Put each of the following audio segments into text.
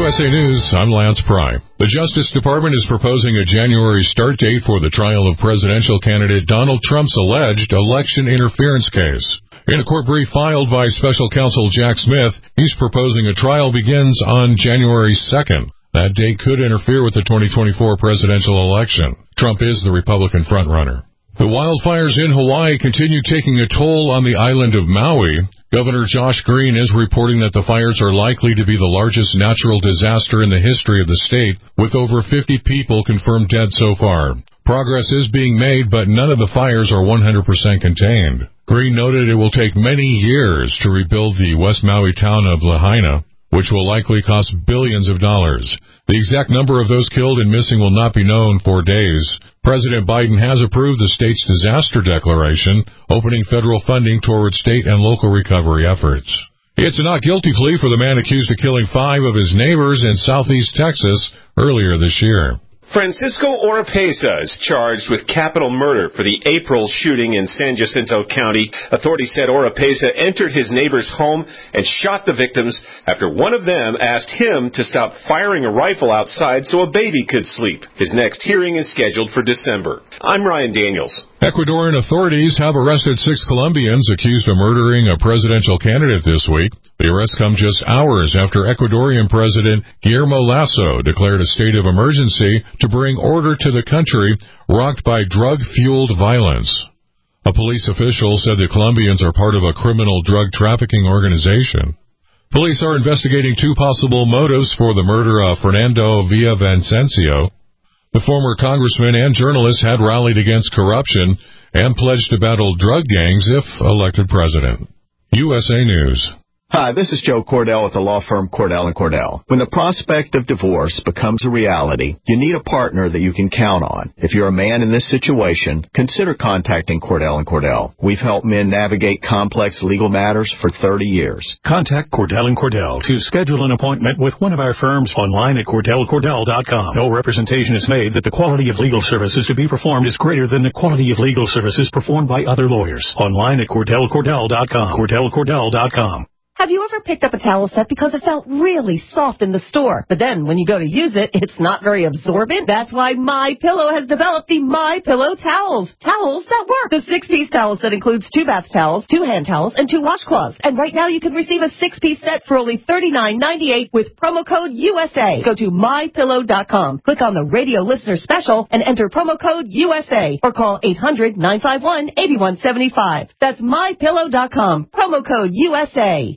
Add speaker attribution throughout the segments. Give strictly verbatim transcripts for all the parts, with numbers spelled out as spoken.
Speaker 1: S A News, I'm Lance Pry. The Justice Department is proposing a January start date for the trial of presidential candidate Donald Trump's alleged election interference case. In a court brief filed by Special Counsel Jack Smith, he's proposing a trial begins on January second. That date could interfere with the twenty twenty-four presidential election. Trump is the Republican frontrunner. The wildfires in Hawaii continue taking a toll on the island of Maui. Governor Josh Green is reporting that the fires are likely to be the largest natural disaster in the history of the state, with over fifty people confirmed dead so far. Progress is being made, but none of the fires are one hundred percent contained. Green noted it will take many years to rebuild the West Maui town of Lahaina, which will likely cost billions of dollars. The exact number of those killed and missing will not be known for days. President Biden has approved the state's disaster declaration, opening federal funding toward state and local recovery efforts. It's a not guilty plea for the man accused of killing five of his neighbors in southeast Texas earlier this year.
Speaker 2: Francisco Oropesa is charged with capital murder for the April shooting in San Jacinto County. Authorities said Oropesa entered his neighbor's home and shot the victims after one of them asked him to stop firing a rifle outside so a baby could sleep. His next hearing is scheduled for December. I'm Ryan Daniels.
Speaker 1: Ecuadorian authorities have arrested six Colombians accused of murdering a presidential candidate this week. The arrests come just hours after Ecuadorian President Guillermo Lasso declared a state of emergency to bring order to the country rocked by drug-fueled violence. A police official said the Colombians are part of a criminal drug trafficking organization. Police are investigating two possible motives for the murder of Fernando Villavicencio. The former congressman and journalist had rallied against corruption and pledged to battle drug gangs if elected president. U S A News.
Speaker 3: Hi, this is Joe Cordell at the law firm Cordell and Cordell. When the prospect of divorce becomes a reality, you need a partner that you can count on. If you're a man in this situation, consider contacting Cordell and Cordell. We've helped men navigate complex legal matters for thirty years.
Speaker 4: Contact Cordell and Cordell to schedule an appointment with one of our firms online at cordell cordell dot com. No representation is made that the quality of legal services to be performed is greater than the quality of legal services performed by other lawyers. Online at cordell cordell dot com. cordell cordell dot com.
Speaker 5: Have you ever picked up a towel set because it felt really soft in the store, but then when you go to use it, it's not very absorbent? That's why MyPillow has developed the MyPillow towels. Towels that work. The six-piece towel set includes two bath towels, two hand towels, and two washcloths. And right now you can receive a six-piece set for only thirty-nine ninety-eight with promo code U S A. Go to my pillow dot com, click on the radio listener special, and enter promo code U S A, or call eight hundred nine five one eight one seven five. That's my pillow dot com, promo code U S A.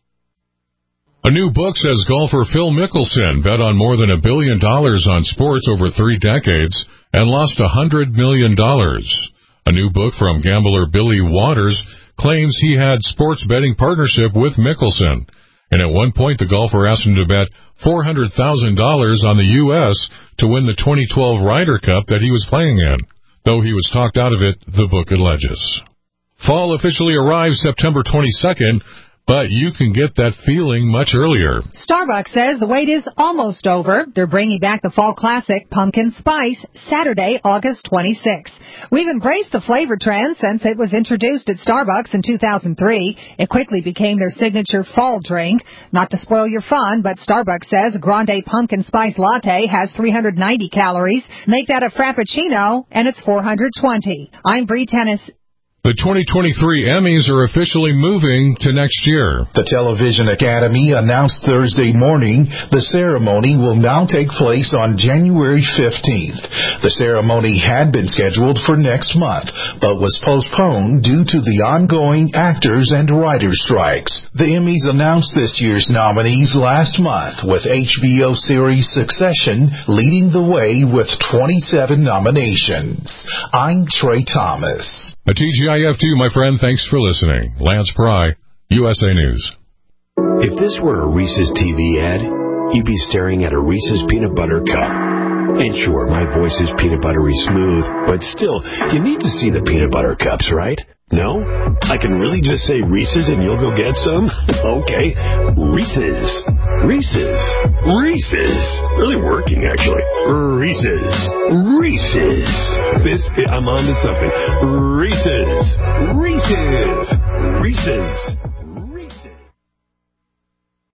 Speaker 1: A new book says golfer Phil Mickelson bet on more than a billion dollars on sports over three decades and lost a hundred million dollars. A new book from gambler Billy Waters claims he had sports betting partnership with Mickelson, and at one point the golfer asked him to bet four hundred thousand dollars on the U S to win the twenty twelve Ryder Cup that he was playing in. Though he was talked out of it, the book alleges. Fall officially arrives September twenty-second, but you can get that feeling much earlier.
Speaker 6: Starbucks says the wait is almost over. They're bringing back the fall classic Pumpkin Spice Saturday, August twenty-sixth. We've embraced the flavor trend since it was introduced at Starbucks in two thousand three. It quickly became their signature fall drink. Not to spoil your fun, but Starbucks says a Grande Pumpkin Spice Latte has three hundred ninety calories. Make that a Frappuccino, and it's four hundred twenty. I'm Bree Tennis.
Speaker 1: The twenty twenty-three Emmys are officially moving to next year.
Speaker 7: The Television Academy announced Thursday morning the ceremony will now take place on January fifteenth. The ceremony had been scheduled for next month, but was postponed due to the ongoing actors and writers strikes. The Emmys announced this year's nominees last month, with H B O series Succession leading the way with twenty-seven nominations. I'm Trey Thomas.
Speaker 1: A T G I F two, my friend. Thanks for listening. Lance Pry, U S A News.
Speaker 8: If this were a Reese's T V ad, you'd be staring at a Reese's peanut butter cup. And sure, my voice is peanut buttery smooth, but still, you need to see the peanut butter cups, right? No? I can really just say Reese's and you'll go get some? Okay. Reese's. Reese's. Reese's. Really working, actually. Reese's. Reese's. This, I'm on to something. Reese's. Reese's. Reese's.